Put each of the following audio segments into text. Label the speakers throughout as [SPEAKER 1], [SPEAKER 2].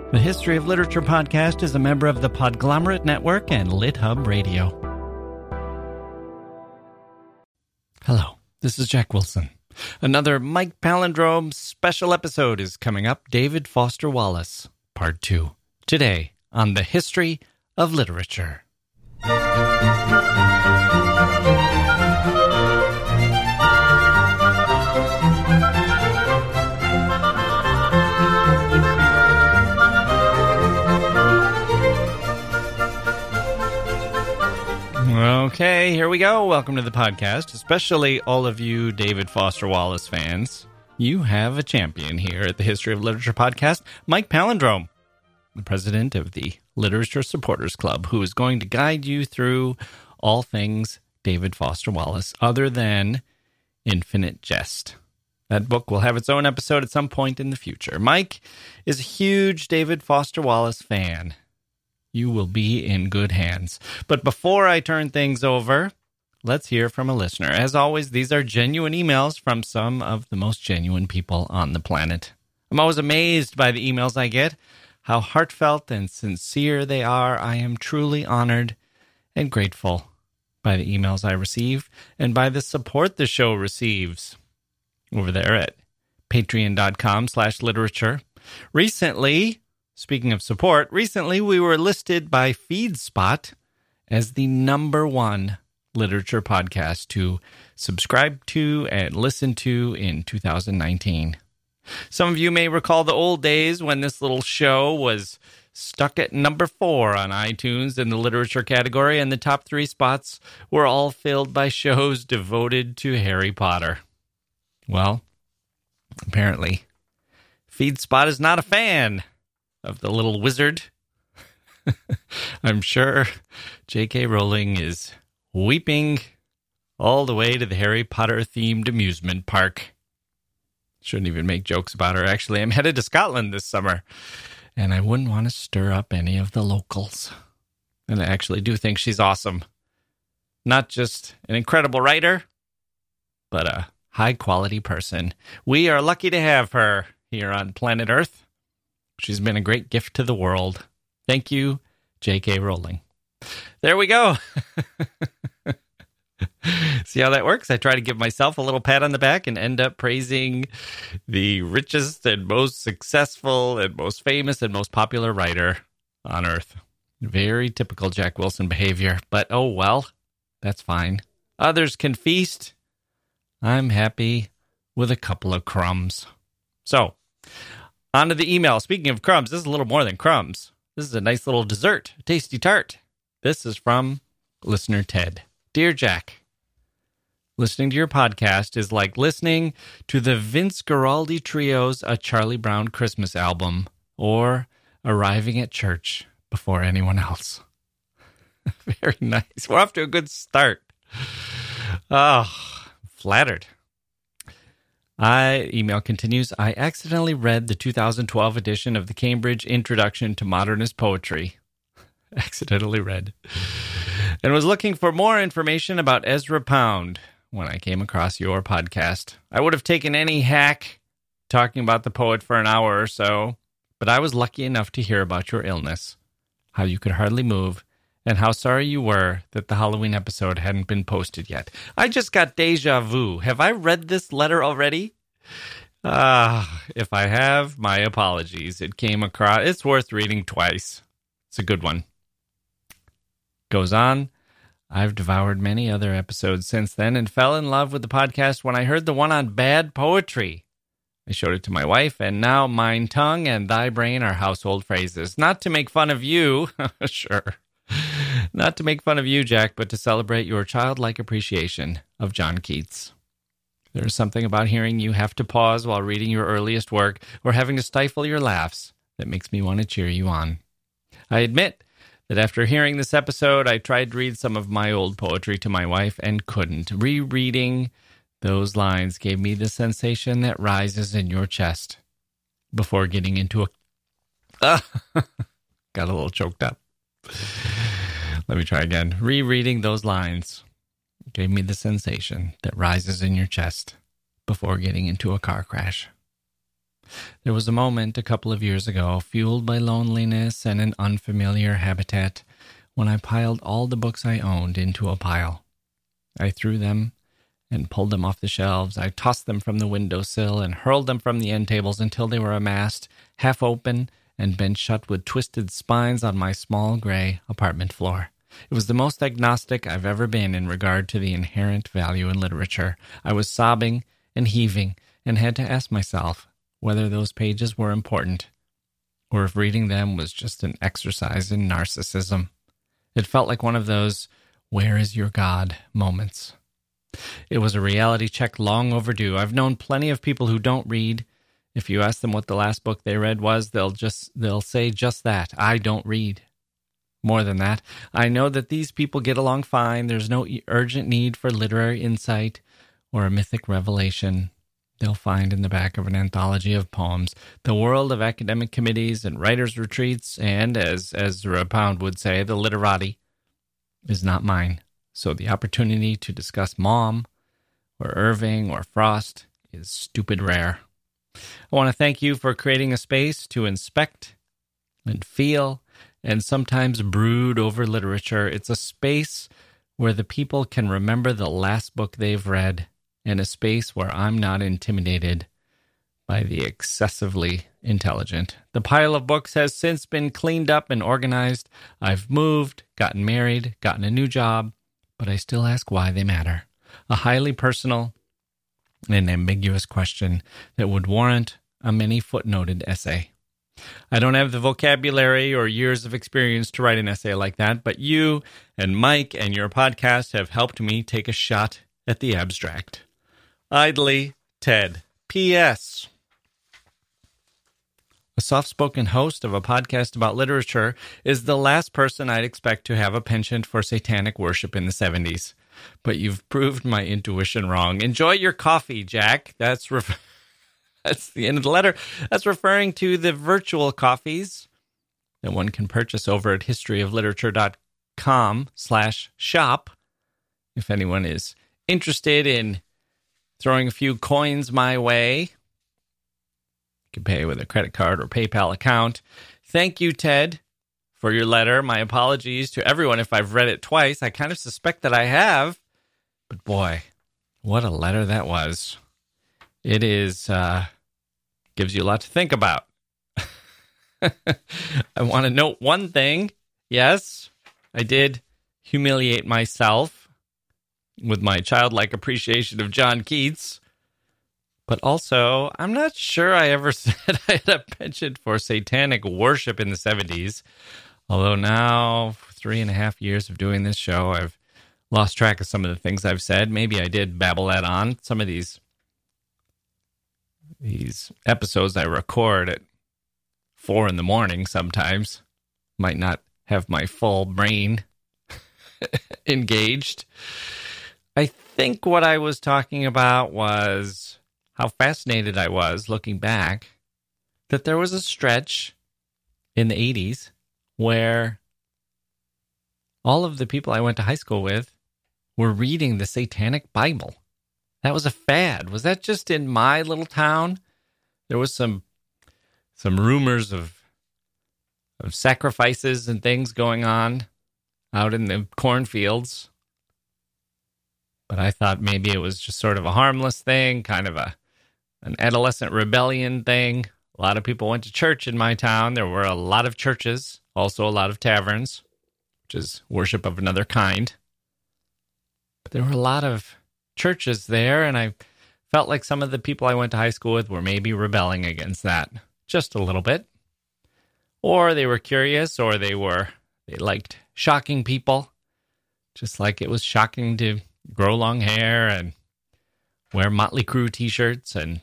[SPEAKER 1] The History of Literature podcast is a member of the Podglomerate Network and LitHub Radio. Hello, this is Jack Wilson. Another Mike Palindrome special episode is coming up. David Foster Wallace, Part 2. Today on the History of Literature. Okay, here we go. Welcome to the podcast, especially all of you David Foster Wallace fans. You have a champion here at the History of Literature podcast, Mike Palindrome, the president of the Literature Supporters Club, who is going to guide you through all things David Foster Wallace other than Infinite Jest. That book will have its own episode at some point in the future. Mike is a huge David Foster Wallace fan. You will be in good hands. But before I turn things over, let's hear from a listener. As always, these are genuine emails from some of the most genuine people on the planet. I'm always amazed by the emails I get, how heartfelt and sincere they are. I am truly honored and grateful by the emails I receive and by the support the show receives over there at patreon.com/literature. Speaking of support, recently we were listed by FeedSpot as the #1 literature podcast to subscribe to and listen to in 2019. Some of you may recall the old days when this little show was stuck at #4 on iTunes in the literature category, and the top 3 spots were all filled by shows devoted to Harry Potter. Well, apparently, FeedSpot is not a fan of the little wizard. I'm sure J.K. Rowling is weeping all the way to the Harry Potter-themed amusement park. Shouldn't even make jokes about her. Actually, I'm headed to Scotland this summer, and I wouldn't want to stir up any of the locals. And I actually do think she's awesome. Not just an incredible writer, but a high-quality person. We are lucky to have her here on planet Earth. She's been a great gift to the world. Thank you, J.K. Rowling. There we go. See how that works? I try to give myself a little pat on the back and end up praising the richest and most successful and most famous and most popular writer on Earth. Very typical Jack Wilson behavior, but oh well, that's fine. Others can feast. I'm happy with a couple of crumbs. So, on to the email. Speaking of crumbs, this is a little more than crumbs. This is a nice little dessert, a tasty tart. This is from listener Ted. Dear Jack, listening to your podcast is like listening to the Vince Guaraldi Trio's A Charlie Brown Christmas album or arriving at church before anyone else. Very nice. We're off to a good start. Oh, flattered. Email continues, I accidentally read the 2012 edition of the Cambridge Introduction to Modernist Poetry. Accidentally read. And was looking for more information about Ezra Pound when I came across your podcast. I would have taken any hack talking about the poet for an hour or so, but I was lucky enough to hear about your illness, how you could hardly move, and how sorry you were that the Halloween episode hadn't been posted yet. I just got deja vu. Have I read this letter already? If I have, my apologies. It came across. It's worth reading twice. It's a good one. Goes on. I've devoured many other episodes since then and fell in love with the podcast when I heard the one on bad poetry. I showed it to my wife, and now mine tongue and thy brain are household phrases. Not to make fun of you. Sure. Not to make fun of you, Jack, but to celebrate your childlike appreciation of John Keats. There's something about hearing you have to pause while reading your earliest work or having to stifle your laughs that makes me want to cheer you on. I admit that after hearing this episode, I tried to read some of my old poetry to my wife and couldn't. Rereading those lines gave me the sensation that rises in your chest before getting into a... Got a little choked up. Let me try again. Rereading those lines gave me the sensation that rises in your chest before getting into a car crash. There was a moment a couple of years ago, fueled by loneliness and an unfamiliar habitat, when I piled all the books I owned into a pile. I threw them and pulled them off the shelves. I tossed them from the windowsill and hurled them from the end tables until they were amassed, half open, and bent shut with twisted spines on my small gray apartment floor. It was the most agnostic I've ever been in regard to the inherent value in literature. I was sobbing and heaving and had to ask myself whether those pages were important or if reading them was just an exercise in narcissism. It felt like one of those "where is your God" moments. It was a reality check long overdue. I've known plenty of people who don't read. If you ask them what the last book they read was, they'll say just that: I don't read. More than that, I know that these people get along fine. There's no urgent need for literary insight or a mythic revelation they'll find in the back of an anthology of poems. The world of academic committees and writers' retreats and, as Ezra Pound would say, the literati, is not mine. So the opportunity to discuss Maugham or Irving or Frost is stupid rare. I want to thank you for creating a space to inspect and feel and sometimes brood over literature. It's a space where the people can remember the last book they've read, and a space where I'm not intimidated by the excessively intelligent. The pile of books has since been cleaned up and organized. I've moved, gotten married, gotten a new job, but I still ask why they matter. A highly personal and ambiguous question that would warrant a many footnoted essay. I don't have the vocabulary or years of experience to write an essay like that, but you and Mike and your podcast have helped me take a shot at the abstract. Idly, Ted. P.S. A soft-spoken host of a podcast about literature is the last person I'd expect to have a penchant for satanic worship in the 70s. But you've proved my intuition wrong. Enjoy your coffee, Jack. That's the end of the letter. That's referring to the virtual coffees that one can purchase over at historyofliterature.com/shop. If anyone is interested in throwing a few coins my way, you can pay with a credit card or PayPal account. Thank you, Ted, for your letter. My apologies to everyone if I've read it twice. I kind of suspect that I have. But boy, what a letter that was. It is, gives you a lot to think about. I want to note one thing. Yes, I did humiliate myself with my childlike appreciation of John Keats. But also, I'm not sure I ever said I had a penchant for satanic worship in the 70s. Although now, 3.5 years of doing this show, I've lost track of some of the things I've said. Maybe I did babble that on. Some of these episodes I record at 4 a.m. sometimes might not have my full brain engaged. I think what I was talking about was how fascinated I was looking back that there was a stretch in the 80s where all of the people I went to high school with were reading the Satanic Bible. That was a fad. Was that just in my little town? There was some rumors of sacrifices and things going on out in the cornfields. But I thought maybe it was just sort of a harmless thing, kind of an adolescent rebellion thing. A lot of people went to church in my town. There were a lot of churches, also a lot of taverns, which is worship of another kind. But there were a lot of churches there, and I felt like some of the people I went to high school with were maybe rebelling against that, just a little bit. Or they were curious, or they liked shocking people, just like it was shocking to grow long hair and wear Motley Crue t-shirts and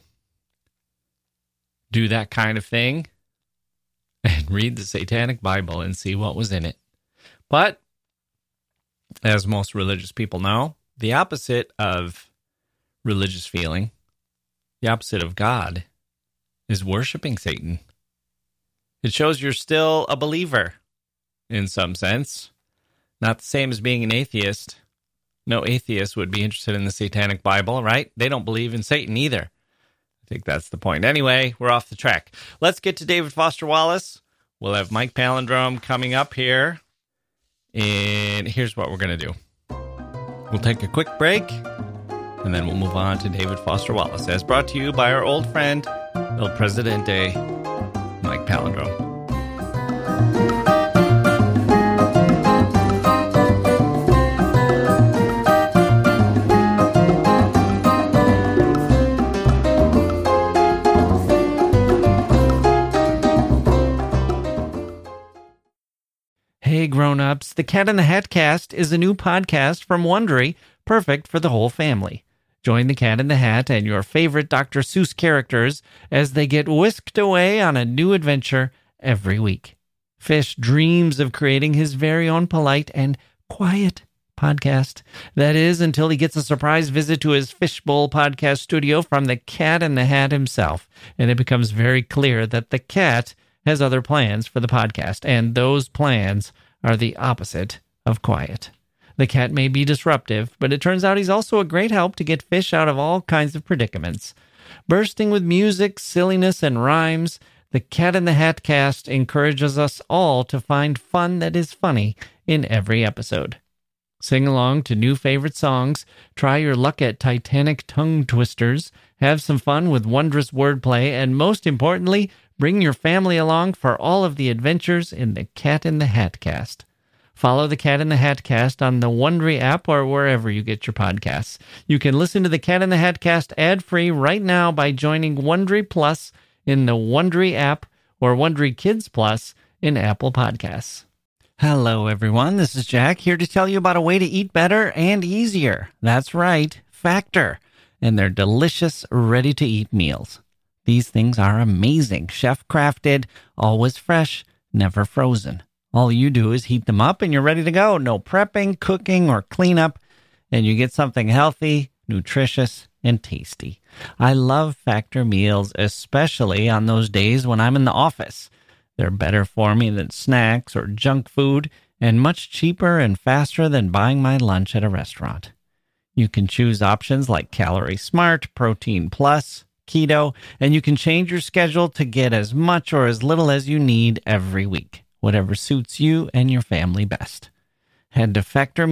[SPEAKER 1] do that kind of thing and read the Satanic Bible and see what was in it. But, as most religious people know, the opposite of religious feeling, the opposite of God, is worshiping Satan. It shows you're still a believer, in some sense. Not the same as being an atheist. No atheist would be interested in the Satanic Bible, right? They don't believe in Satan either. I think that's the point. Anyway, we're off the track. Let's get to David Foster Wallace. We'll have Mike Palindrome coming up here. And here's what we're going to do. We'll take a quick break, and then we'll move on to David Foster Wallace, as brought to you by our old friend, El Presidente, Mike Palindrome. Hey grown-ups, the Cat in the Hat Cast is a new podcast from Wondery, perfect for the whole family. Join the Cat in the Hat and your favorite Dr. Seuss characters as they get whisked away on a new adventure every week. Fish dreams of creating his very own polite and quiet podcast. That is, until he gets a surprise visit to his Fishbowl podcast studio from the Cat in the Hat himself, and it becomes very clear that the cat has other plans for the podcast, and those plans are the opposite of quiet. The cat may be disruptive, but it turns out he's also a great help to get fish out of all kinds of predicaments. Bursting with music, silliness, and rhymes, the Cat in the Hat Cast encourages us all to find fun that is funny in every episode. Sing along to new favorite songs, try your luck at Titanic tongue twisters, have some fun with wondrous wordplay, and most importantly, bring your family along for all of the adventures in the Cat in the Hat Cast. Follow the Cat in the Hat Cast on the Wondery app or wherever you get your podcasts. You can listen to the Cat in the Hat Cast ad-free right now by joining Wondery Plus in the Wondery app or Wondery Kids Plus in Apple Podcasts. Hello, everyone. This is Jack here to tell you about a way to eat better and easier. That's right, Factor, and their delicious, ready-to-eat meals. These things are amazing, chef-crafted, always fresh, never frozen. All you do is heat them up and you're ready to go. No prepping, cooking, or cleanup, and you get something healthy, nutritious, and tasty. I love Factor meals, especially on those days when I'm in the office. They're better for me than snacks or junk food, and much cheaper and faster than buying my lunch at a restaurant. You can choose options like Calorie Smart, Protein Plus, Keto, and you can change your schedule to get as much or as little as you need every week, whatever suits you and your family best. Head to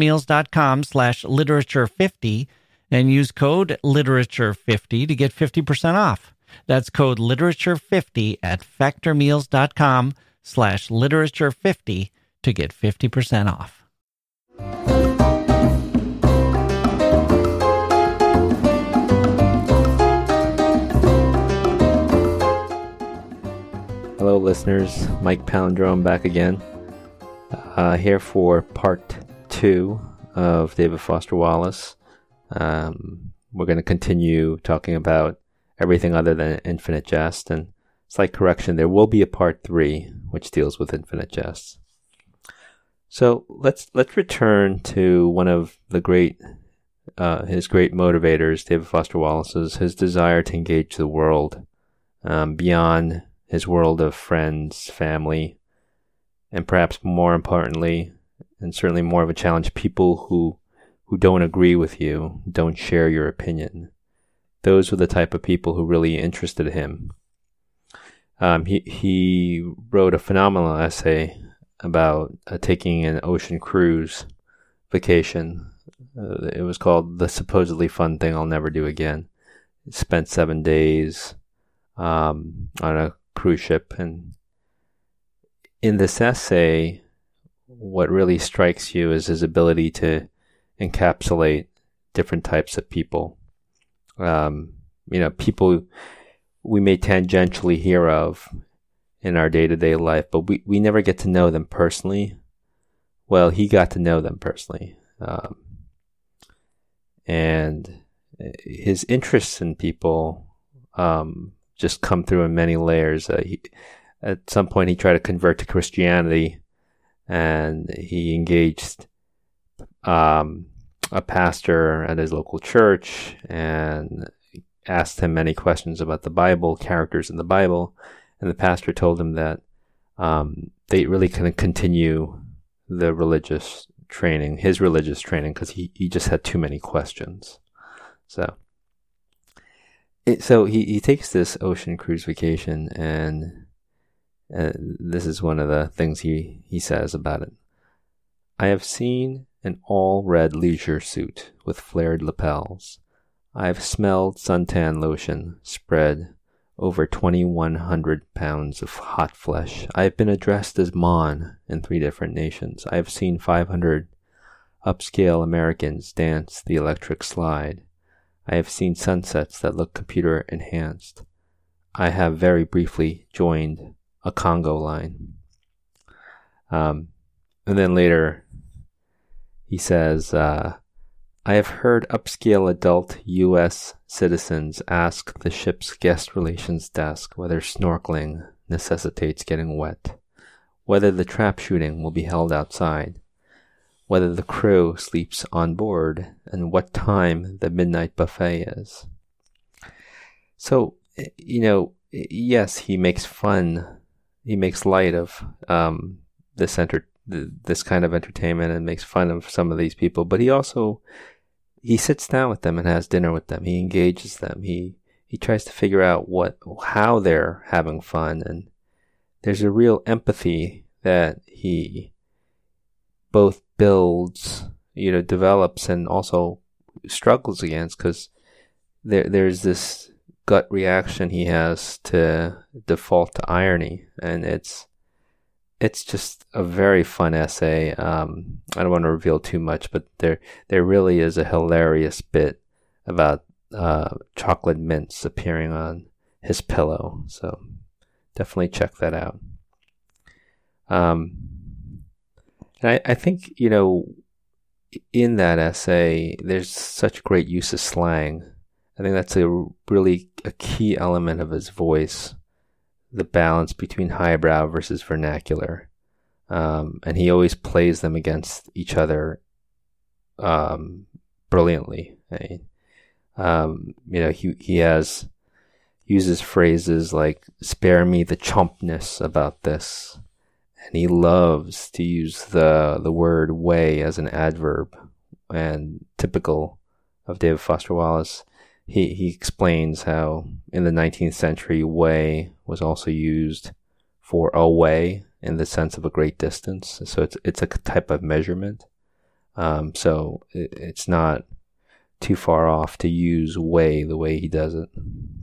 [SPEAKER 1] factormeals.com/literature50 and use code literature50 to get 50% off. That's code literature50 at factormeals.com/literature50 to get 50% off.
[SPEAKER 2] Hello, listeners. Mike Palindrome back again. Here for part 2 of David Foster Wallace. We're going to continue talking about everything other than Infinite Jest, and slight correction, there will be a part 3 which deals with Infinite Jest. So let's return to one of the his great motivators, David Foster Wallace's, his desire to engage the world beyond his world of friends, family, and perhaps more importantly, and certainly more of a challenge, people who don't agree with you, don't share your opinion. Those were the type of people who really interested him. He wrote a phenomenal essay about taking an ocean cruise vacation. It was called The Supposedly Fun Thing I'll Never Do Again. He spent 7 days on a cruise ship, and in this essay, what really strikes you is his ability to encapsulate different types of people. People we may tangentially hear of in our day-to-day life, but we never get to know them personally. Well, he got to know them personally. And his interests in people just come through in many layers. At some point, he tried to convert to Christianity, and he engaged a pastor at his local church and asked him many questions about the Bible, characters in the Bible, and the pastor told him that they really couldn't continue his religious training, because he just had too many questions. So So he takes this ocean cruise vacation, and this is one of the things he says about it. I have seen an all-red leisure suit with flared lapels. I have smelled suntan lotion spread over 2,100 pounds of hot flesh. I have been addressed as Mon in 3 different nations. I have seen 500 upscale Americans dance the electric slide. I have seen sunsets that look computer enhanced. I have very briefly joined a Congo line. And then later he says, I have heard upscale adult U.S. citizens ask the ship's guest relations desk whether snorkeling necessitates getting wet, whether the trap shooting will be held outside, whether the crew sleeps on board, and what time the midnight buffet is. So, yes, he makes light of this kind of entertainment and makes fun of some of these people, but he sits down with them and has dinner with them. He engages them. He tries to figure out how they're having fun, and there's a real empathy that he both builds, develops, and also struggles against, because there's this gut reaction he has to default to irony, and it's just a very fun essay. I don't want to reveal too much, but there really is a hilarious bit about chocolate mints appearing on his pillow, so definitely check that out. And I think, in that essay, there's such great use of slang. I think that's really a key element of his voice, the balance between highbrow versus vernacular. And he always plays them against each other brilliantly. He uses phrases like, spare me the chumpness about this. And he loves to use the word way as an adverb, and typical of David Foster Wallace. He explains how in the 19th century, way was also used for away in the sense of a great distance. So it's a type of measurement. So it's not too far off to use way the way he does it.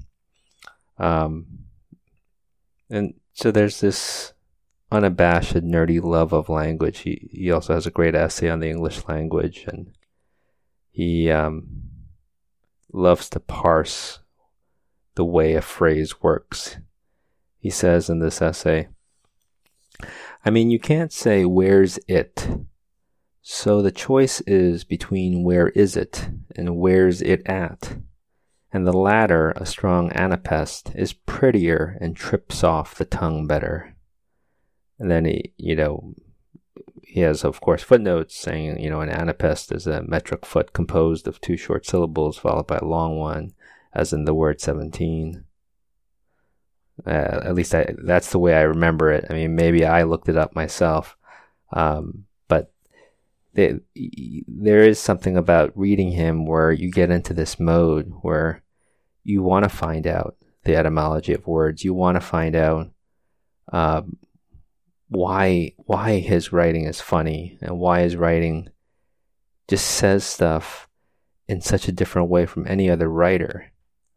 [SPEAKER 2] And so there's this unabashed, nerdy love of language. He also has a great essay on the English language, and he loves to parse the way a phrase works. He says in this essay, you can't say where's it, so the choice is between where is it and where's it at, and the latter, a strong anapest, is prettier and trips off the tongue better. And then he has, of course, footnotes saying, an anapest is a metric foot composed of 2 short syllables followed by a long one, as in the word 17. At least that's the way I remember it. Maybe I looked it up myself. But there is something about reading him where you get into this mode where you want to find out the etymology of words. You want to find out why his writing is funny, and why his writing just says stuff in such a different way from any other writer.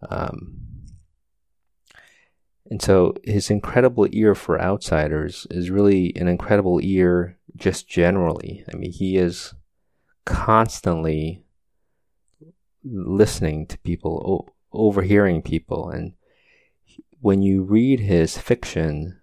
[SPEAKER 2] And so his incredible ear for outsiders is really an incredible ear just generally. He is constantly listening to people, overhearing people. And when you read his fiction,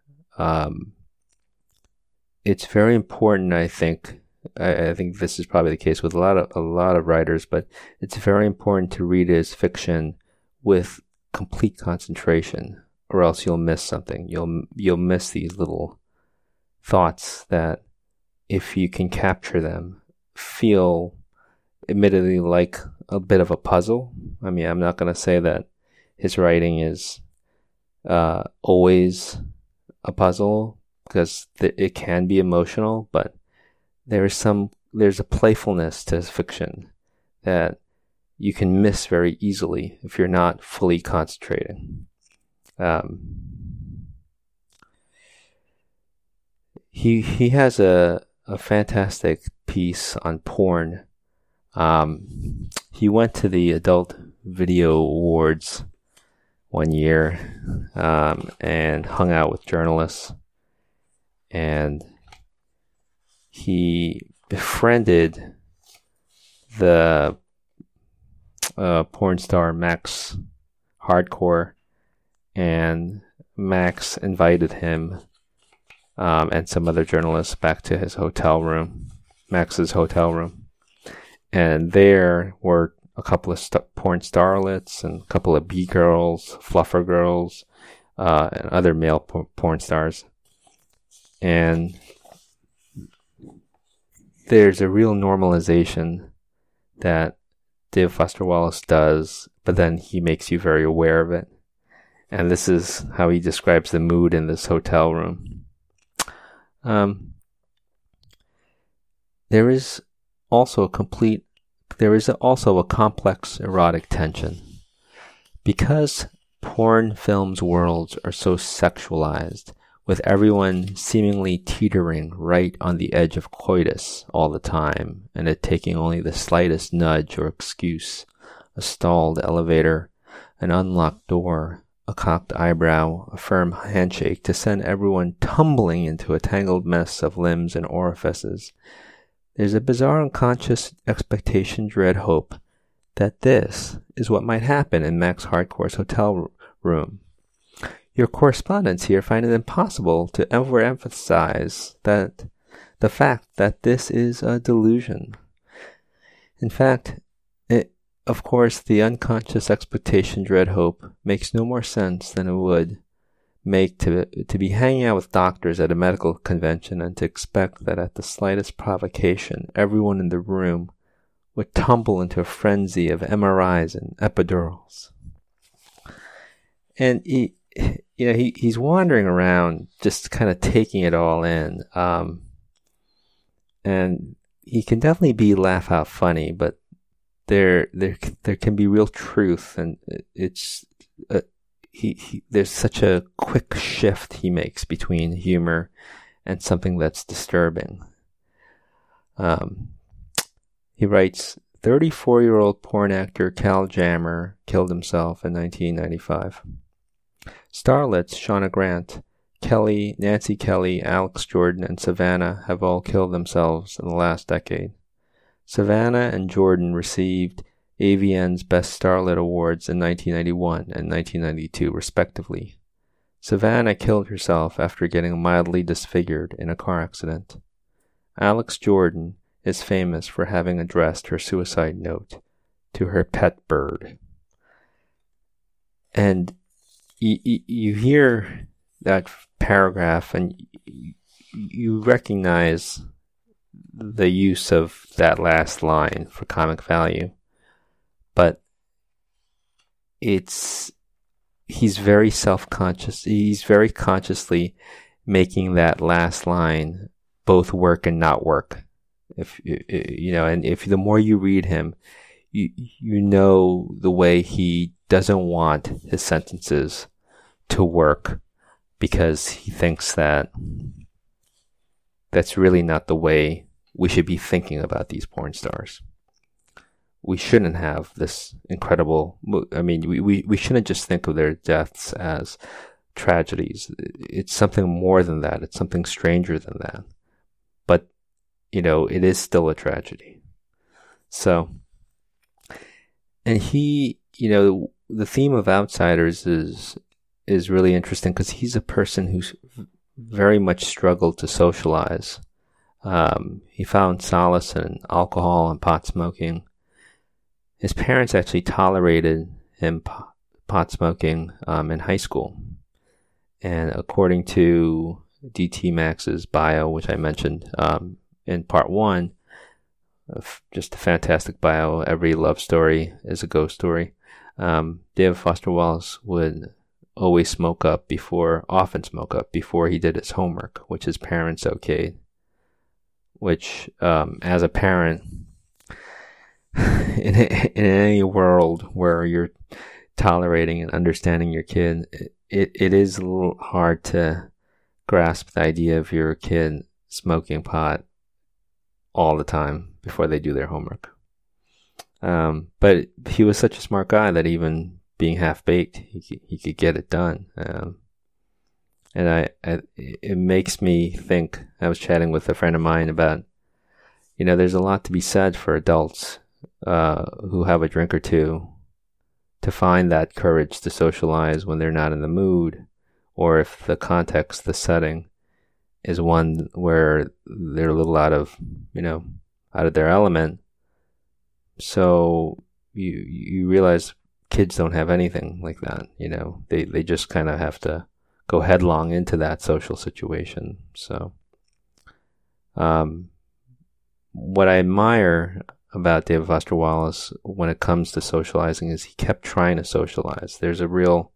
[SPEAKER 2] it's very important, I think. I think this is probably the case with a lot of writers, but it's very important to read his fiction with complete concentration, or else you'll miss something. You'll miss these little thoughts that, if you can capture them, feel admittedly like a bit of a puzzle. I'm not going to say that his writing is always a puzzle, because it can be emotional, but there's a playfulness to his fiction that you can miss very easily if you're not fully concentrating. He has a fantastic piece on porn. He went to the Adult Video Awards one year and hung out with journalists, and he befriended the porn star Max Hardcore, and Max invited him and some other journalists back to his hotel room, Max's hotel room. And there were a couple of porn starlets and a couple of B-girls, fluffer girls, and other male porn stars. And there's a real normalization that David Foster Wallace does, but then he makes you very aware of it. And this is how he describes the mood in this hotel room. There is also a complex erotic tension. Because porn films' worlds are so sexualized, with everyone seemingly teetering right on the edge of coitus all the time, and it taking only the slightest nudge or excuse, a stalled elevator, an unlocked door, a cocked eyebrow, a firm handshake to send everyone tumbling into a tangled mess of limbs and orifices. There's a bizarre unconscious expectation, dread, hope that this is what might happen in Max Hardcore's hotel room. Your correspondents here find it impossible to overemphasize that the fact that this is a delusion. In fact, of course, the unconscious expectation, dread, hope makes no more sense than it would make to be hanging out with doctors at a medical convention and to expect that at the slightest provocation, everyone in the room would tumble into a frenzy of MRIs and epidurals. And he's wandering around just kind of taking it all in. And he can definitely be laugh out funny, but there can be real truth, and it's there's such a quick shift he makes between humor and something that's disturbing. He writes, 34-year-old porn actor Cal Jammer killed himself in 1995. Starlets Shauna Grant, Kelly, Nancy Kelly, Alex Jordan, and Savannah have all killed themselves in the last decade. Savannah and Jordan received AVN's Best Starlet Awards in 1991 and 1992, respectively. Savannah killed herself after getting mildly disfigured in a car accident. Alex Jordan is famous for having addressed her suicide note to her pet bird. And you hear that paragraph and you recognize the use of that last line for comic value, but he's very self-conscious. He's very consciously making that last line both work and not work. If the more you read him, you know the way he doesn't want his sentences to work, because he thinks that that's really not the way we should be thinking about these porn stars. We shouldn't have this incredible, we shouldn't just think of their deaths as tragedies. It's something more than that. It's something stranger than that. But, it is still a tragedy. So, and the theme of Outsiders is really interesting because he's a person who's very much struggled to socialize. He found solace in alcohol and pot smoking. His parents actually tolerated him pot smoking in high school. And according to D.T. Max's bio, which I mentioned in part 1, just a fantastic bio, every love story is a ghost story. David Foster Wallace would often smoke up before he did his homework, which his parents okayed. Which, as a parent, in any world where you're tolerating and understanding your kid, it is a little hard to grasp the idea of your kid smoking pot all the time before they do their homework. But he was such a smart guy that even being half-baked, he could get it done. And it makes me think, I was chatting with a friend of mine about, there's a lot to be said for adults who have a drink or two to find that courage to socialize when they're not in the mood, or if the context, the setting is one where they're a little out of their element. So you realize kids don't have anything like that. They just kind of have to go headlong into that social situation. So, what I admire about David Foster Wallace when it comes to socializing is he kept trying to socialize. There's a real,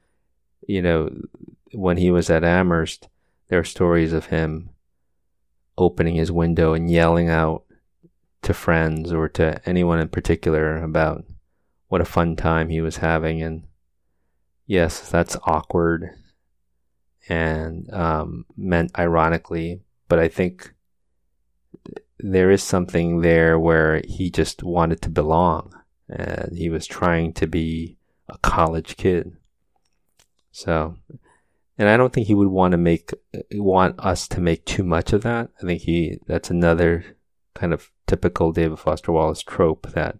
[SPEAKER 2] when he was at Amherst, there are stories of him opening his window and yelling out to friends or to anyone in particular about what a fun time he was having. And yes, that's awkward and meant ironically, but I think there is something there where he just wanted to belong, and he was trying to be a college kid. So, and I don't think he would want us to make too much of that. I think that's another kind of typical David Foster Wallace trope that,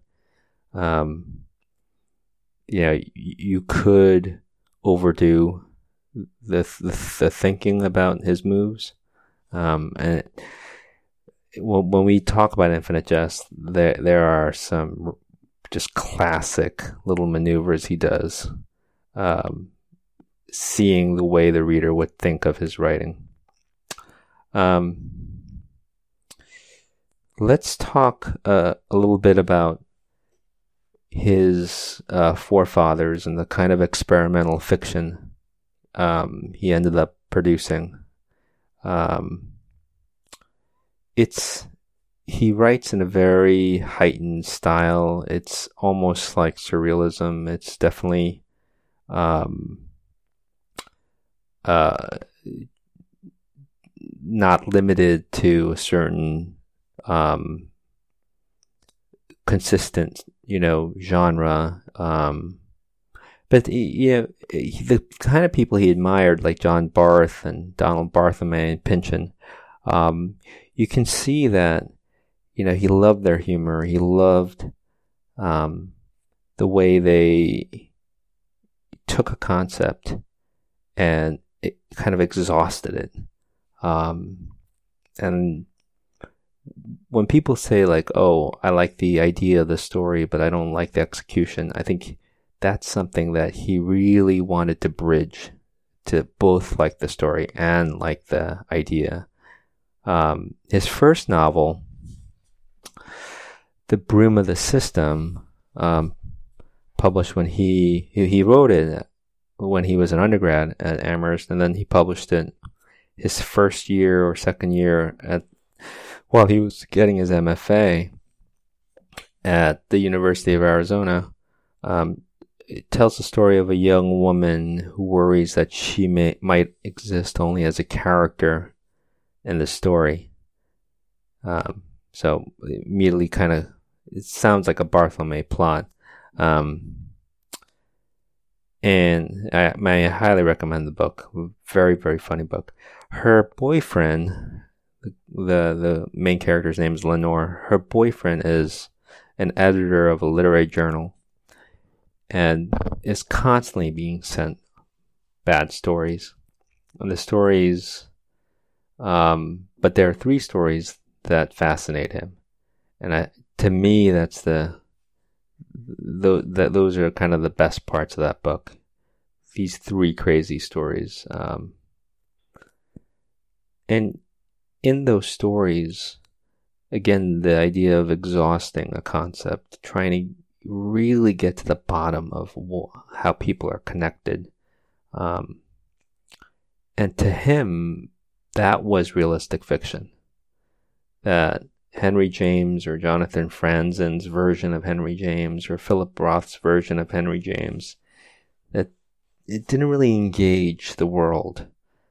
[SPEAKER 2] you could overdo the thinking about his moves, and when we talk about Infinite Jest, there are some just classic little maneuvers he does, seeing the way the reader would think of his writing. Let's talk a little bit about his forefathers and the kind of experimental fiction he ended up producing. He writes in a very heightened style. It's almost like surrealism. It's definitely not limited to a certain consistent, genre. But the kind of people he admired, like John Barth and Donald Barthelme and Pynchon, you can see that, he loved their humor. He loved the way they took a concept and it kind of exhausted it. And when people say like, oh, I like the idea of the story, but I don't like the execution, I think that's something that he really wanted to bridge, to both like the story and like the idea. His first novel, The Broom of the System, published when he wrote it when he was an undergrad at Amherst, and then he published it his first year or second year while he was getting his MFA at the University of Arizona. It tells the story of a young woman who worries that she might exist only as a character in the story. So immediately it sounds like a Barthelme plot. And I highly recommend the book. Very, very funny book. Her boyfriend, the main character's name is Lenore. Her boyfriend is an editor of a literary journal and is constantly being sent bad stories. And the stories, but there are 3 stories that fascinate him. And to me, that's those are kind of the best parts of that book. These 3 crazy stories. And in those stories, again, the idea of exhausting a concept, trying to really get to the bottom of how people are connected. And to him, that was realistic fiction. That Henry James or Jonathan Franzen's version of Henry James or Philip Roth's version of Henry James. That it didn't really engage the world.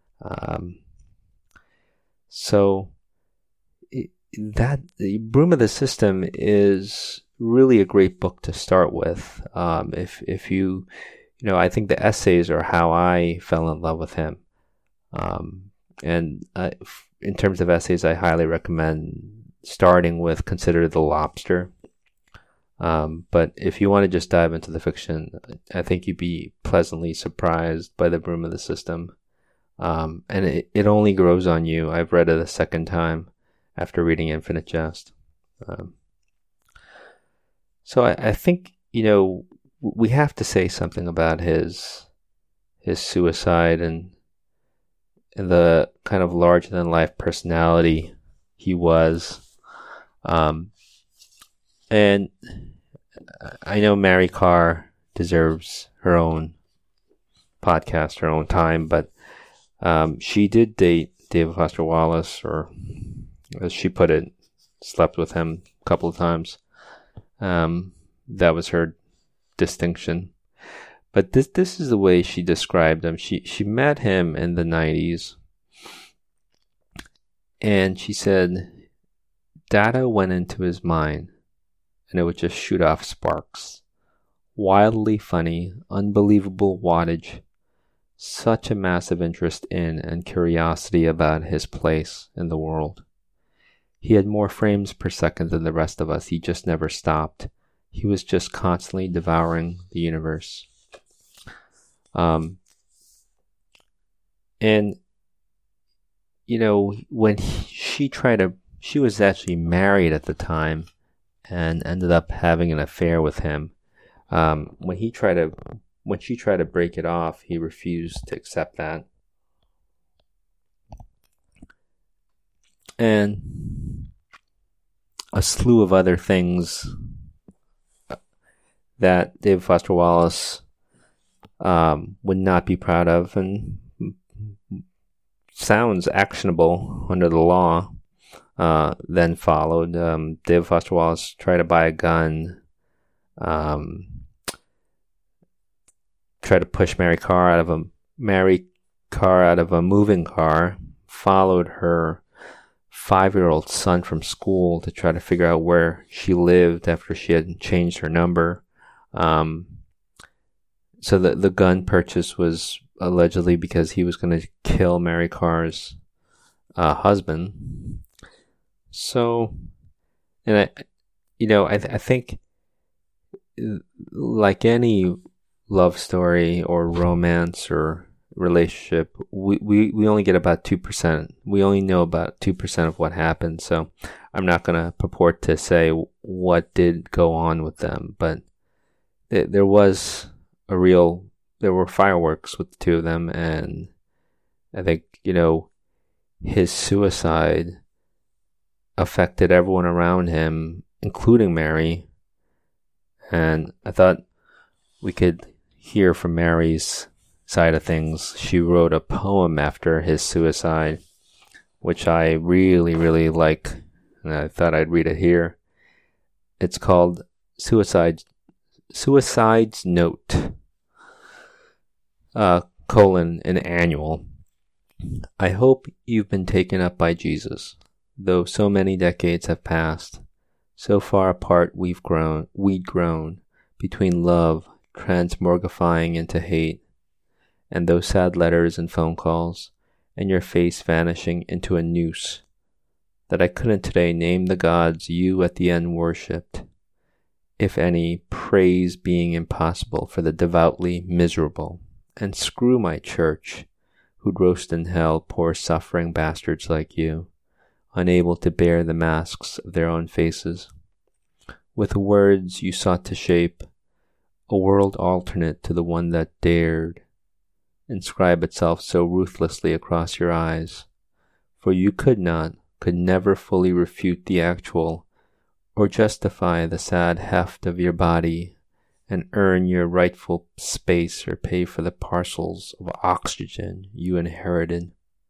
[SPEAKER 2] So the Broom of the System is really a great book to start with. If you I think the essays are how I fell in love with him. And in terms of essays, I highly recommend starting with Consider the Lobster. But if you want to just dive into the fiction, I think you'd be pleasantly surprised by the Broom of the System. And it only grows on you. I've read it a second time after reading Infinite Jest. So I think, we have to say something about his suicide and the kind of larger than life personality he was. And I know Mary Karr deserves her own podcast, her own time, but she did date David Foster Wallace, or as she put it, slept with him a couple of times. That was her distinction. But this is the way she described him. She met him in the 90s, and she said data went into his mind, and it would just shoot off sparks. Wildly funny, unbelievable wattage, such a massive interest in and curiosity about his place in the world. He had more frames per second than the rest of us. He just never stopped. He was just constantly devouring the universe. And, when she was actually married at the time and ended up having an affair with him. When she tried to break it off, he refused to accept that. And a slew of other things that David Foster Wallace would not be proud of, and sounds actionable under the law, then followed. David Foster Wallace tried to buy a gun, tried to push Mary Karr out of a moving car, followed her 5-year-old son from school to try to figure out where she lived after she had changed her number. So the gun purchase was allegedly because he was going to kill Mary Karr's husband. So, and I think like any love story or romance or relationship, we only get about 2%. We only know about 2% of what happened. So I'm not going to purport to say what did go on with them, but there were fireworks with the two of them, and I think, his suicide affected everyone around him, including Mary. And I thought we could hear from Mary's side of things. She wrote a poem after his suicide, which I really, really like, and I thought I'd read it here. It's called Suicide's Note, an annual. I hope you've been taken up by Jesus, though so many decades have passed. So far apart we'd grown, between love transmorgifying into hate, and those sad letters and phone calls, and your face vanishing into a noose, that I couldn't today name the gods you at the end worshipped, if any, praise being impossible for the devoutly miserable. And screw my church, who'd roast in hell poor suffering bastards like you, unable to bear the masks of their own faces. With words you sought to shape a world alternate to the one that dared inscribe itself so ruthlessly across your eyes, for you could never fully refute the actual or justify the sad heft of your body and earn your rightful space or pay for the parcels of oxygen you inherited.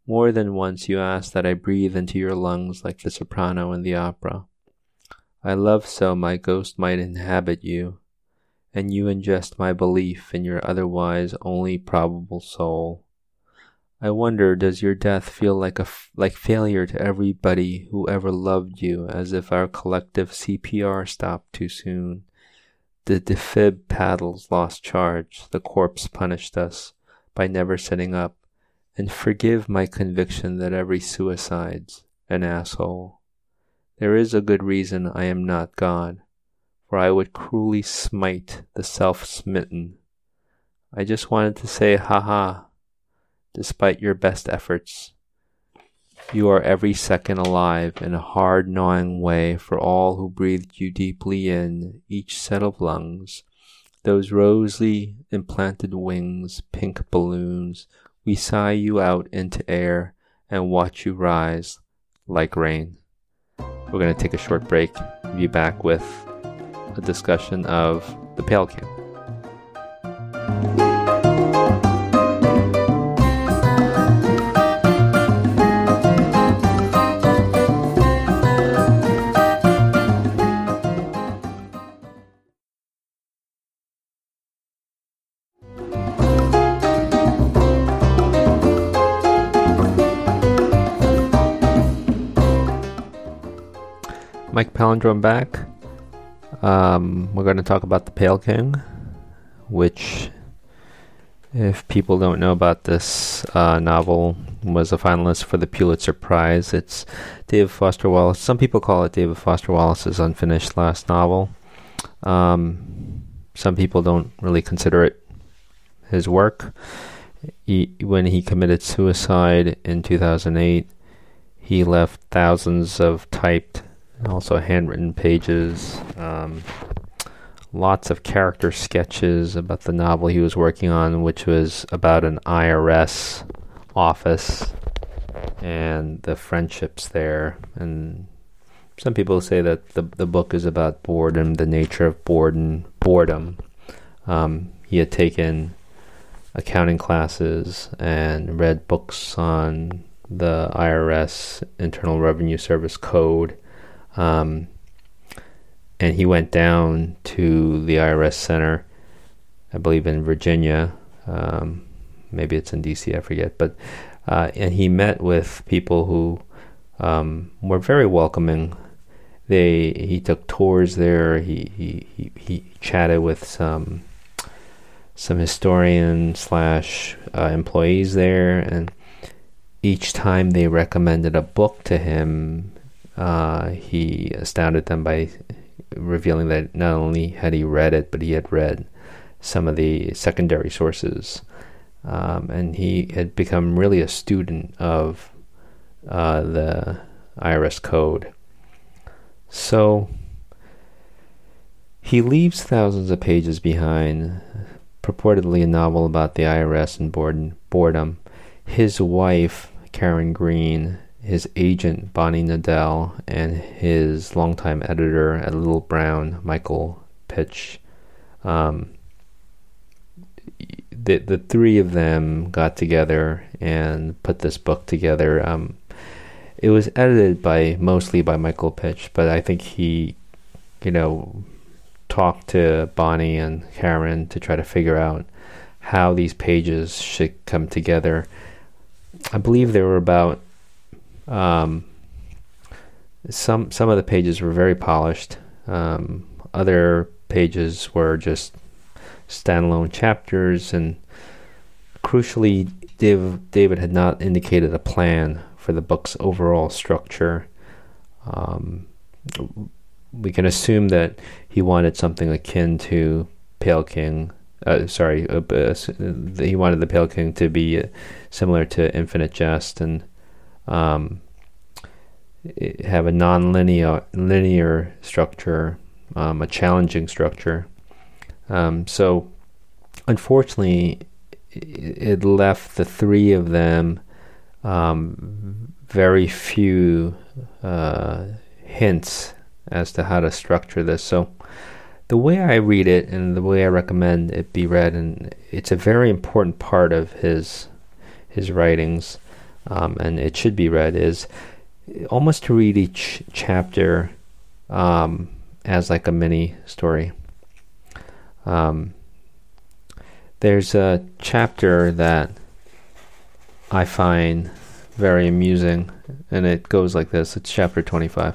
[SPEAKER 2] More than once you ask that I breathe into your lungs like the soprano in the opera. I love so my ghost might inhabit you, and you ingest my belief in your otherwise only probable soul. I wonder, does your death feel like failure to everybody who ever loved you, as if our collective CPR stopped too soon? The defib paddles lost charge, the corpse punished us by never sitting up, and forgive my conviction that every suicide's an asshole. There is a good reason I am not God, for I would cruelly smite the self-smitten. I just wanted to say, ha-ha, despite your best efforts. You are every second alive in a hard, gnawing way for all who breathed you deeply in, each set of lungs. Those rosily implanted wings, pink balloons, we sigh you out into air and watch you rise like rain. We're going to take a short break, be back with a discussion of the Pale King. Mike Palindrome back. We're going to talk about The Pale King, which, if people don't know about this novel, was a finalist for the Pulitzer Prize. It's David Foster Wallace. Some people call it David Foster Wallace's unfinished last novel. Some people don't really consider it his work. When he committed suicide in 2008, he left thousands of typed, also handwritten pages, lots of character sketches about the novel he was working on, which was about an IRS office and the friendships there. And some people say that the book is about boredom, the nature of boredom. He had taken accounting classes and read books on the IRS, Internal Revenue Service code. And he went down to the IRS Center, I believe in Virginia, maybe it's in DC, I forget, but and he met with people who were very welcoming. He took tours there. He chatted with some historian / employees there, and each time they recommended a book to him, he astounded them by revealing that not only had he read it, but he had read some of the secondary sources, and he had become really a student of the IRS code. So he leaves thousands of pages behind, purportedly a novel about the IRS and boredom. His wife, Karen Green, his agent, Bonnie Nadell, and his longtime editor at Little Brown, Michael Pitch. The three of them got together and put this book together. It was edited mostly by Michael Pitch, but I think he, talked to Bonnie and Karen to try to figure out how these pages should come together. I believe there were about some of the pages were very polished. Other pages were just standalone chapters, and crucially, David had not indicated a plan for the book's overall structure. We can assume that he wanted something akin to Pale King. He wanted the Pale King to be similar to Infinite Jest and have a non-linear structure, a challenging structure. So, unfortunately, it left the three of them very few hints as to how to structure this. So, the way I read it and the way I recommend it be read, and it's a very important part of his writings. and it should be read, is almost to read each chapter as like a mini story. There's a chapter that I find very amusing, and it goes like this. It's chapter 25.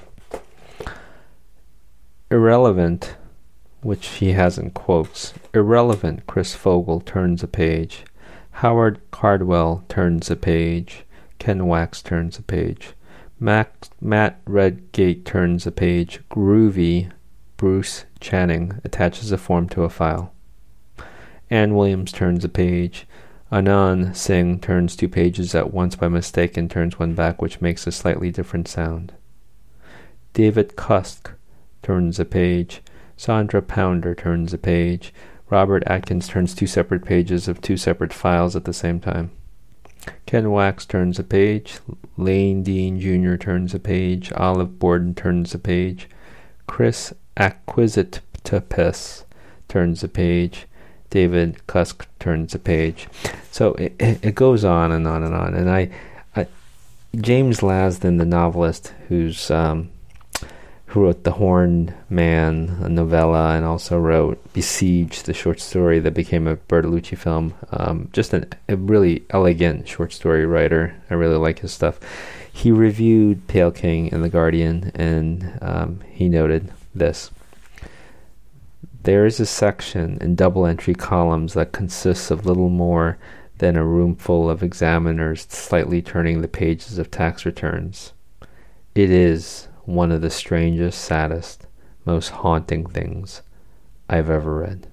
[SPEAKER 2] Irrelevant, which he has in quotes. Irrelevant, Chris Fogel turns a page. Howard Cardwell turns a page. Ken Wax turns a page. Matt Redgate turns a page. Groovy, Bruce Channing attaches a form to a file. Ann Williams turns a page. Anand Singh turns 2 pages at once by mistake and turns one back, which makes a slightly different sound. David Kusk turns a page. Sandra Pounder turns a page. Robert Atkins turns 2 separate pages of 2 separate files at the same time. Ken Wax turns a page. Lane Dean Jr. turns a page. Olive Borden turns a page. Chris Acquisitapus turns a page. David Kusk turns a page. So it goes on and on and on. And I James Lasdun, the novelist, who wrote The Horned Man, a novella, and also wrote Besiege, the short story that became a Bertolucci film. Just a really elegant short story writer. I really like his stuff. He reviewed Pale King in The Guardian, and he noted this. There is a section in double entry columns that consists of little more than a room full of examiners slightly turning the pages of tax returns. It is one of the strangest, saddest, most haunting things I've ever read.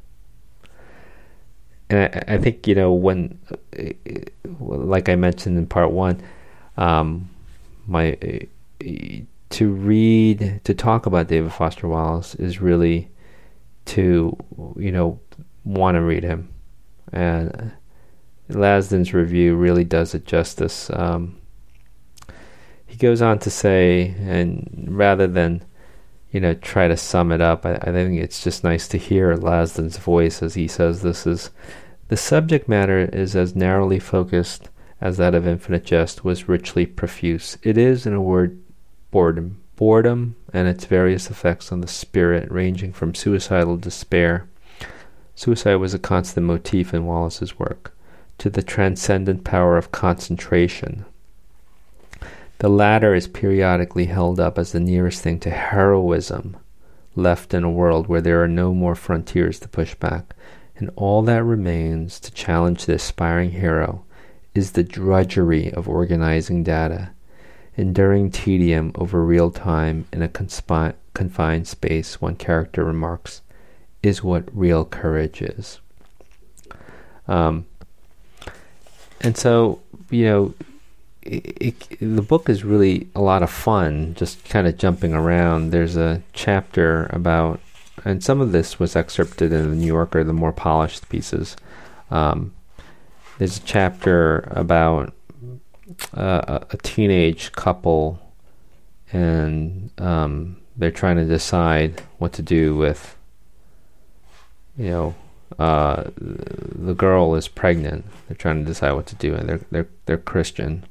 [SPEAKER 2] And I think, when, like I mentioned in part 1, to talk about David Foster Wallace is really to, want to read him. And Lasdun's review really does it justice. He goes on to say, and rather than, try to sum it up, I think it's just nice to hear Lasdun's voice as he says the subject matter is as narrowly focused as that of Infinite Jest was richly profuse. It is, in a word, boredom. Boredom and its various effects on the spirit, ranging from suicidal despair — suicide was a constant motif in Wallace's work — to the transcendent power of concentration. The latter is periodically held up as the nearest thing to heroism left in a world where there are no more frontiers to push back, and all that remains to challenge the aspiring hero is the drudgery of organizing data, enduring tedium over real time in a confined space. One character remarks, is what real courage is. And so, the book is really a lot of fun, just kind of jumping around. There's a chapter about, and some of this was excerpted in the New Yorker, the more polished pieces. There's a chapter about a teenage couple, and they're trying to decide what to do with, the girl is pregnant. They're trying to decide what to do, and they're Christian,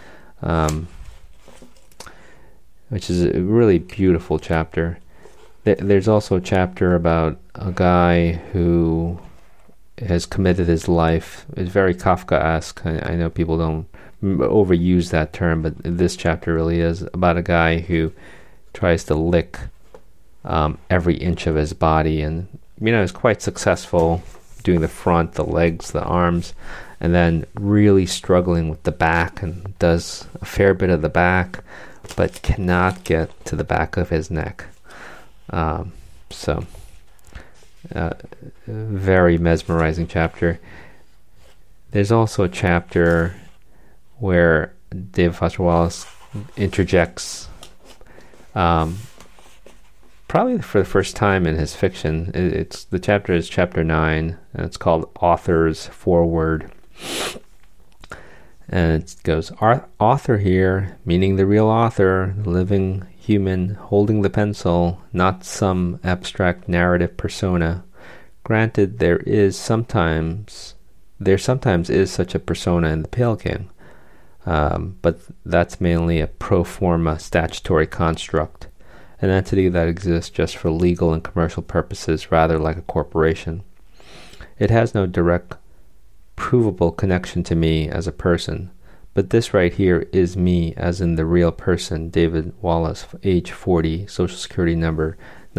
[SPEAKER 2] which is a really beautiful chapter. There's also a chapter about a guy who has committed his life. It's very Kafkaesque. I know people don't overuse that term, but this chapter really is about a guy who tries to lick every inch of his body, and is quite successful doing the front, the legs, the arms, and then really struggling with the back, and does a fair bit of the back, but cannot get to the back of his neck. Very mesmerizing chapter. There's also a chapter where David Foster Wallace interjects, probably for the first time in his fiction. The chapter is chapter 9, and it's called Author's Foreword. And it goes, author here, meaning the real author, the living human holding the pencil, not some abstract narrative persona. Granted, there sometimes is such a persona in The Pale King, but that's mainly a pro forma statutory construct, an entity that exists just for legal and commercial purposes, rather like a corporation. It has no direct, provable connection to me as a person, but this right here is me, as in the real person, David Wallace, age 40, Social Security number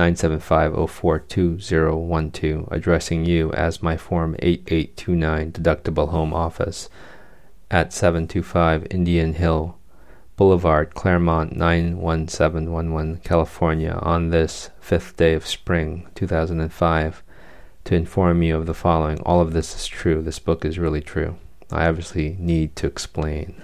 [SPEAKER 2] 975042012, addressing you as my Form 8829 deductible home office at 725 Indian Hill Boulevard, Claremont 91711, California, on this 5th day of spring, 2005, to inform you of the following. All of this is true. This book is really true. I obviously need to explain.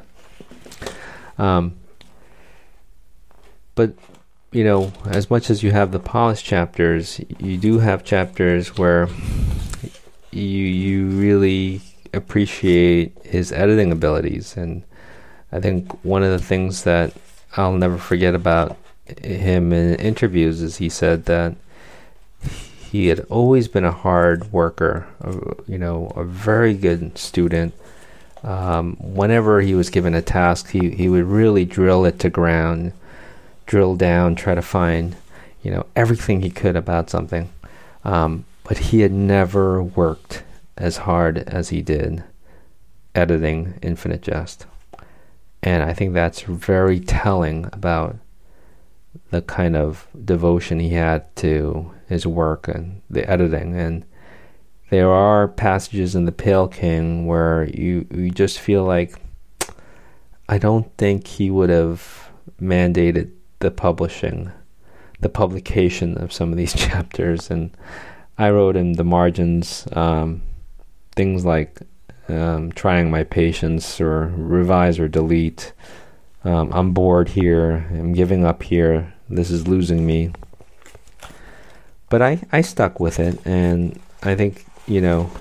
[SPEAKER 2] But, you know, as much as you have the polished chapters, you do have chapters where you really appreciate his editing abilities. And I think one of the things that I'll never forget about him in interviews is he said that he had always been a hard worker, a very good student. Whenever he was given a task, he would really drill it to ground, drill down, try to find, everything he could about something. But he had never worked as hard as he did editing Infinite Jest. And I think that's very telling about the kind of devotion he had to his work and the editing. And there are passages in The Pale King where you just feel like, I don't think he would have mandated the publication of some of these chapters. And I wrote in the margins things like trying my patience, or revise or delete. I'm bored here. I'm giving up here. This is losing me. But I stuck with it, and I think, you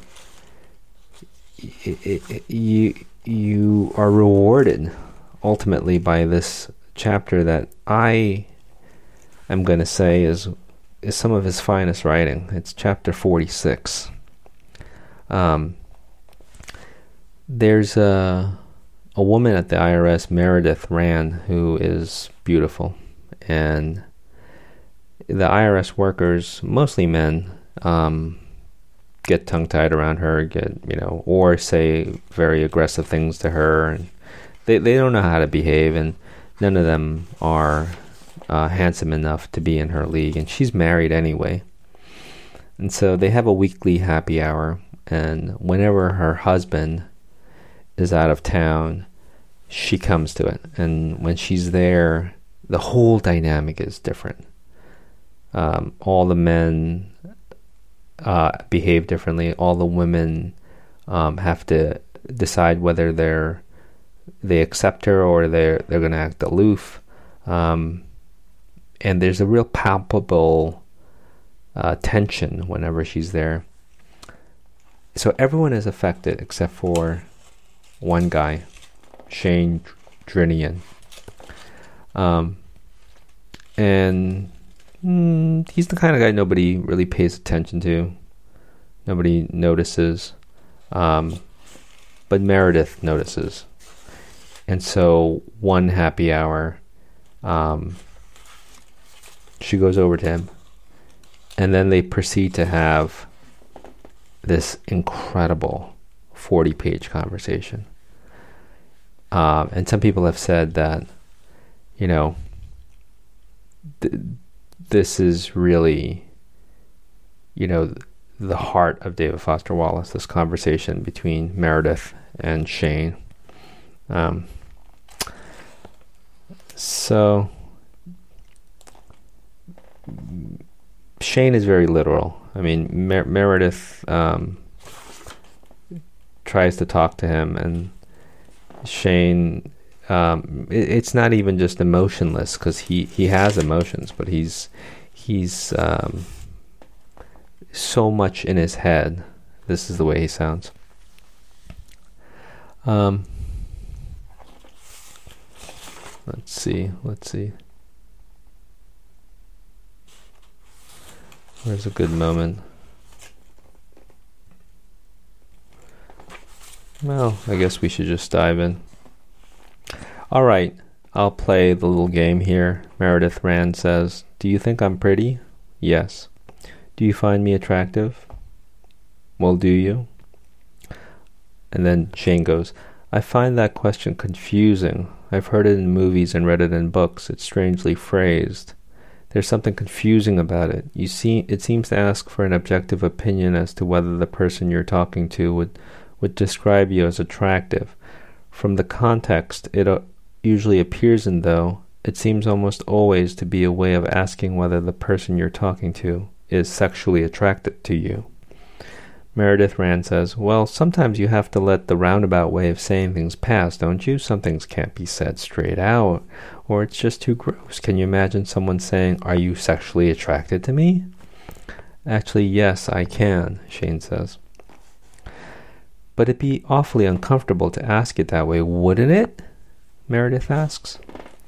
[SPEAKER 2] are rewarded ultimately by this chapter that I am going to say is some of his finest writing. It's chapter 46. There's a woman at the IRS, Meredith Rand, who is beautiful, and the IRS workers, mostly men, get tongue-tied around her, or say very aggressive things to her, and they don't know how to behave, and none of them are handsome enough to be in her league, and she's married anyway. And so they have a weekly happy hour, and whenever her husband is out of town, she comes to it. And when she's there, the whole dynamic is different. All the men behave differently. All the women have to decide whether they accept her or they're going to act aloof. And there's a real palpable tension whenever she's there. So everyone is affected except for one guy, Shane Drinian. And he's the kind of guy nobody really pays attention to. Nobody notices. But Meredith notices. And so one happy hour, she goes over to him. And then they proceed to have this incredible 40-page conversation. And some people have said that, this is really, the heart of David Foster Wallace, this conversation between Meredith and Shane. So Shane is very literal. I mean, Meredith tries to talk to him, and Shane, it's not even just emotionless, because he has emotions, but he's so much in his head. This is the way he sounds. Let's see. Where's a good moment? Well, I guess we should just dive in. All right, I'll play the little game here. Meredith Rand says, do you think I'm pretty? Yes. Do you find me attractive? Well, do you? And then Shane goes, I find that question confusing. I've heard it in movies and read it in books. It's strangely phrased. There's something confusing about it. It seems to ask for an objective opinion as to whether the person you're talking to would describe you as attractive. From the context, it usually appears in though, it seems almost always to be a way of asking whether the person you're talking to is sexually attracted to you. Meredith Rand says, well, sometimes you have to let the roundabout way of saying things pass, don't you? Some things can't be said straight out, or it's just too gross. Can you imagine someone saying, are you sexually attracted to me? Actually, yes, I can, Shane says. But it'd be awfully uncomfortable to ask it that way, wouldn't it? Meredith asks.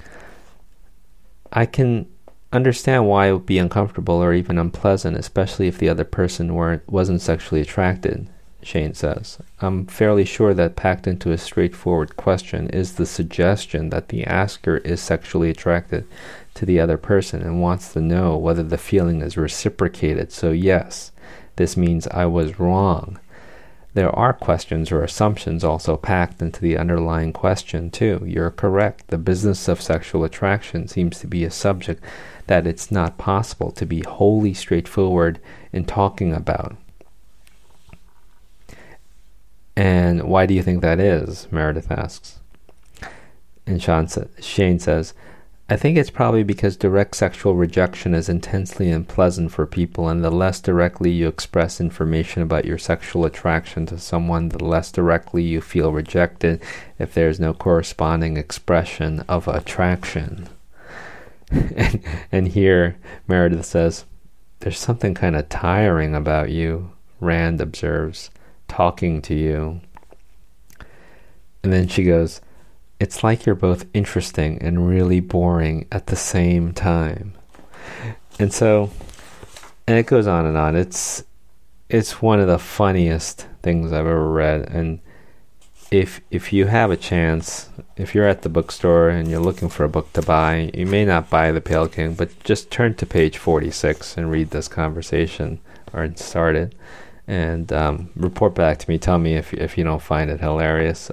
[SPEAKER 2] I can understand why it would be uncomfortable or even unpleasant, especially if the other person wasn't sexually attracted, Shane says. I'm fairly sure that packed into a straightforward question is the suggestion that the asker is sexually attracted to the other person and wants to know whether the feeling is reciprocated. So yes, this means I was wrong. There are questions or assumptions also packed into the underlying question, too. You're correct. The business of sexual attraction seems to be a subject that it's not possible to be wholly straightforward in talking about. And why do you think that is? Meredith asks. And Shane says, I think it's probably because direct sexual rejection is intensely unpleasant for people, and the less directly you express information about your sexual attraction to someone, the less directly you feel rejected if there's no corresponding expression of attraction. And here Meredith says, there's something kind of tiring about you, Rand observes, talking to you. And then she goes, it's like you're both interesting and really boring at the same time. And it goes on and on. It's one of the funniest things I've ever read. And if you have a chance, if you're at the bookstore and you're looking for a book to buy, you may not buy The Pale King, but just turn to page 46 and read this conversation, or start it, and report back to me. Tell me if you don't find it hilarious.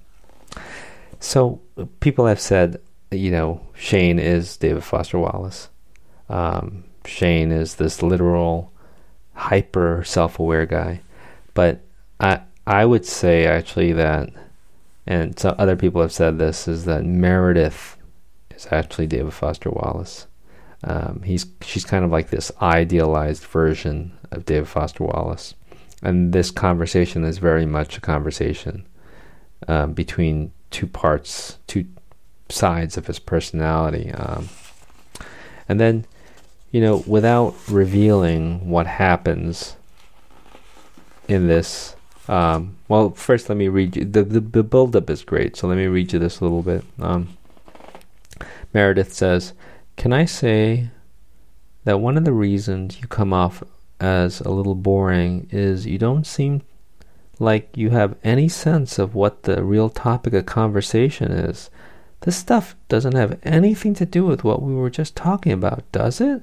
[SPEAKER 2] So people have said, Shane is David Foster Wallace. Shane is this literal, hyper self-aware guy. But I would say actually that, and so other people have said this, is that Meredith is actually David Foster Wallace. She's kind of like this idealized version of David Foster Wallace. And this conversation is very much a conversation between two sides of his personality. And then, without revealing what happens in this, well, first let me read you, the build-up is great, so let me read you this a little bit. Meredith says, can I say that one of the reasons you come off as a little boring is you don't seem like you have any sense of what the real topic of conversation is. This stuff doesn't have anything to do with what we were just talking about, does it?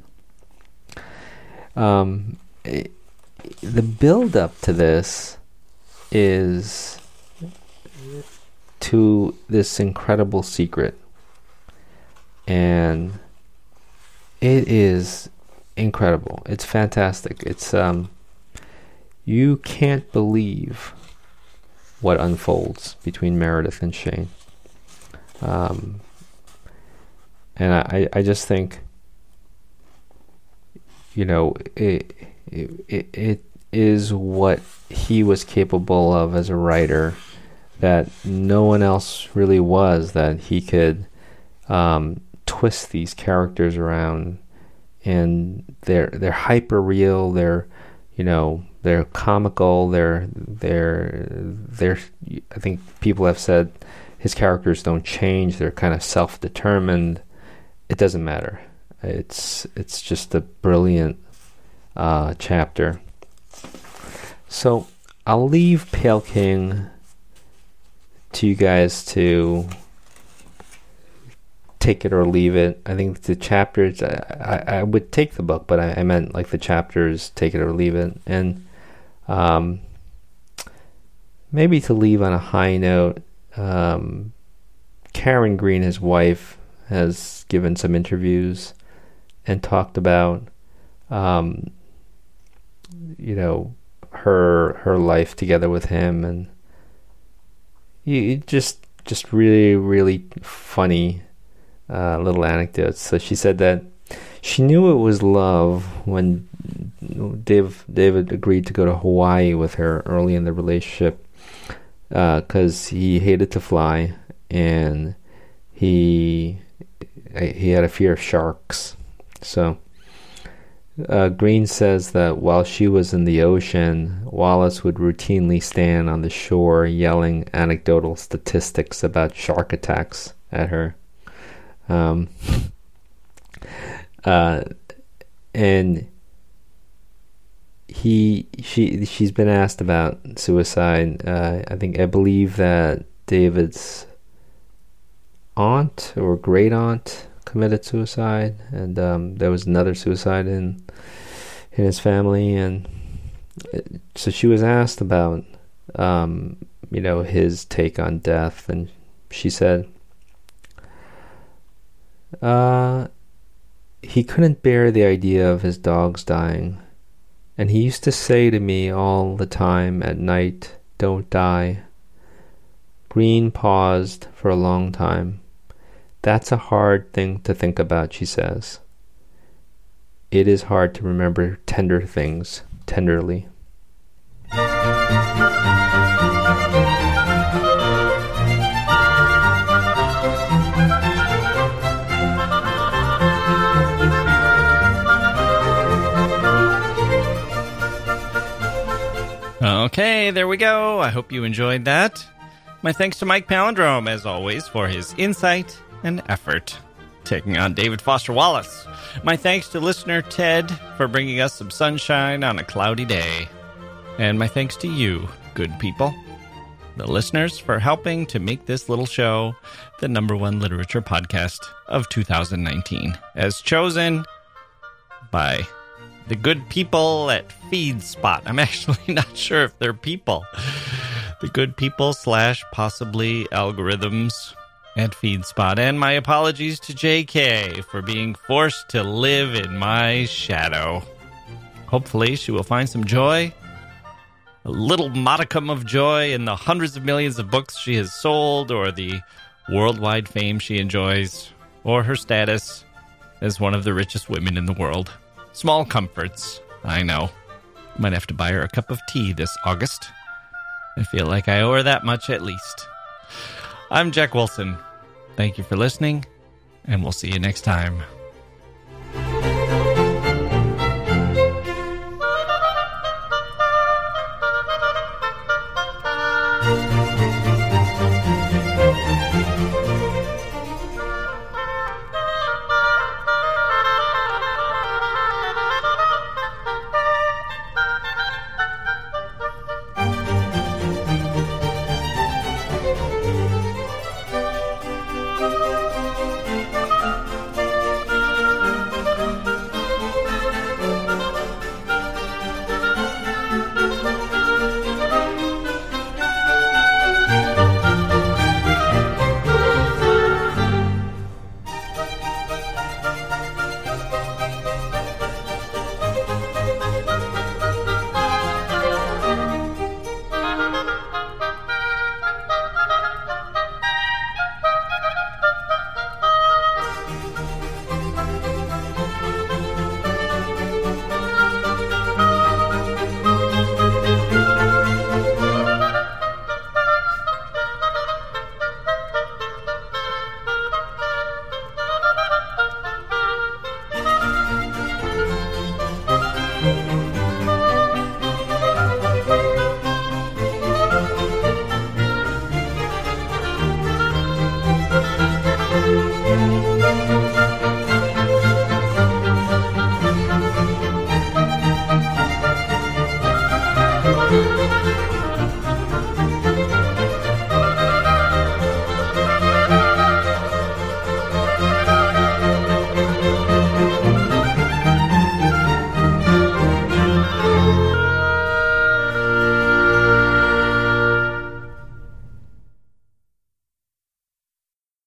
[SPEAKER 2] The build-up to this is to this incredible secret. And it is incredible. It's fantastic. It's you can't believe what unfolds between Meredith and Shane. And I just think, it is what he was capable of as a writer that no one else really was, that he could twist these characters around, and they're hyper real, they're comical, they're I think people have said his characters don't change, they're kind of self-determined. It doesn't matter. It's just a brilliant chapter. So I'll leave Pale King to you guys to take it or leave it. I think the chapters, I would take the book, but I meant like the chapters, take it or leave it. And maybe to leave on a high note, Karen Green, his wife, has given some interviews and talked about, her life together with him, and just really, really funny little anecdotes. So she said that she knew it was love when David agreed to go to Hawaii with her early in the relationship, because he hated to fly and he had a fear of sharks. So Green says that while she was in the ocean, Wallace would routinely stand on the shore yelling anecdotal statistics about shark attacks at her. And she's been asked about suicide. I believe that David's aunt or great aunt committed suicide, and there was another suicide in his family, and so she was asked about his take on death, and she said he couldn't bear the idea of his dogs dying, and he used to say to me all the time at night, "Don't die." Green paused for a long time. "That's a hard thing to think about," she says. "It is hard to remember tender things tenderly."
[SPEAKER 1] Okay, there we go. I hope you enjoyed that. My thanks to Mike Palindrome, as always, for his insight and effort taking on David Foster Wallace. My thanks to listener Ted for bringing us some sunshine on a cloudy day. And my thanks to you, good people, the listeners, for helping to make this little show the #1 literature podcast of 2019, as chosen by the good people at FeedSpot. I'm actually not sure if they're people. The good people / possibly algorithms at FeedSpot. And my apologies to JK for being forced to live in my shadow. Hopefully she will find some joy, a little modicum of joy in the hundreds of millions of books she has sold, or the worldwide fame she enjoys, or her status as one of the richest women in the world. Small comforts, I know. Might have to buy her a cup of tea this August. I feel like I owe her that much at least. I'm Jack Wilson. Thank you for listening, and we'll see you next time.